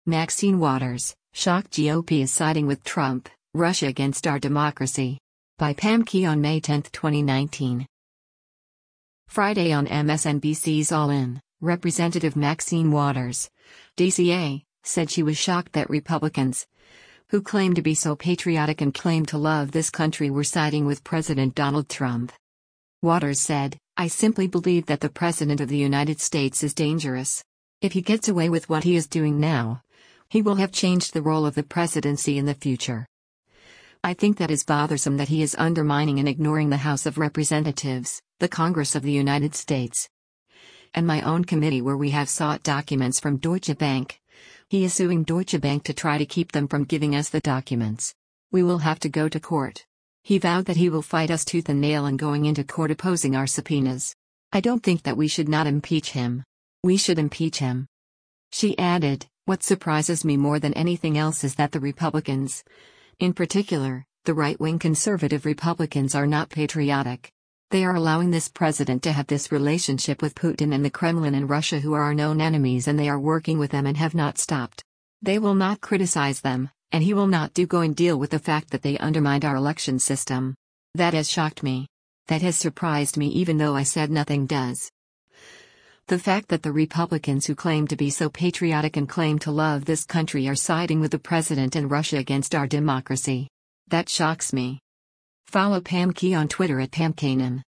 Maxine Waters, shocked GOP is siding with Trump, Russia against our democracy. By Pam Key on May 10, 2019. Friday on MSNBC's All In, Representative Maxine Waters, DCA, said she was shocked that Republicans, who claim to be so patriotic and claim to love this country, were siding with President Donald Trump. Waters said, "I simply believe that the President of the United States is dangerous. If he gets away with what he is doing now, he will have changed the role of the presidency in the future. I think that is bothersome, that he is undermining and ignoring the House of Representatives, the Congress of the United States, and my own committee where we have sought documents from Deutsche Bank. He is suing Deutsche Bank to try to keep them from giving us the documents. We will have to go to court. He vowed that he will fight us tooth and nail in going into court opposing our subpoenas. I don't think that we should not impeach him. We should impeach him." She added, "What surprises me more than anything else is that the Republicans, in particular, the right-wing conservative Republicans, are not patriotic. They are allowing this president to have this relationship with Putin and the Kremlin and Russia, who are our known enemies, and they are working with them and have not stopped. They will not criticize them, and he will not go and deal with the fact that they undermined our election system. That has shocked me. That has surprised me, even though I said nothing does. The fact that the Republicans who claim to be so patriotic and claim to love this country are siding with the president and Russia against our democracy. That shocks me." Follow Pam Key on Twitter at PamKanan.